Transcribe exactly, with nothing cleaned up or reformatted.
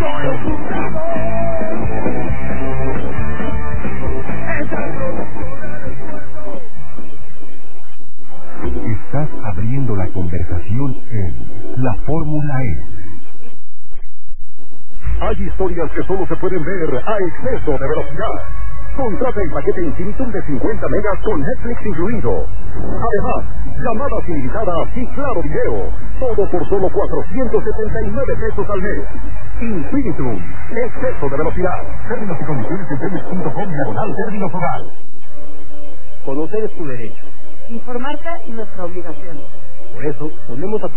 Estás abriendo la conversación en La Fórmula E. Hay historias que solo se pueden ver a exceso de velocidad. Contrata el paquete Infinitum de cincuenta megas con Netflix incluido. Además, llamadas ilimitadas y claro video. Todo por solo cuatrocientos setenta y nueve pesos al mes. Infinitum, exceso de velocidad. Términos y condiciones en telmex punto com diagonal términos hogar. Conocer es tu derecho. Informarte es nuestra obligación. Por eso, ponemos a tu